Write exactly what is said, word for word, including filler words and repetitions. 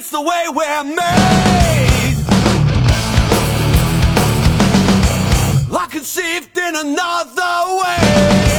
it's the way we're made. Like conceived in another way.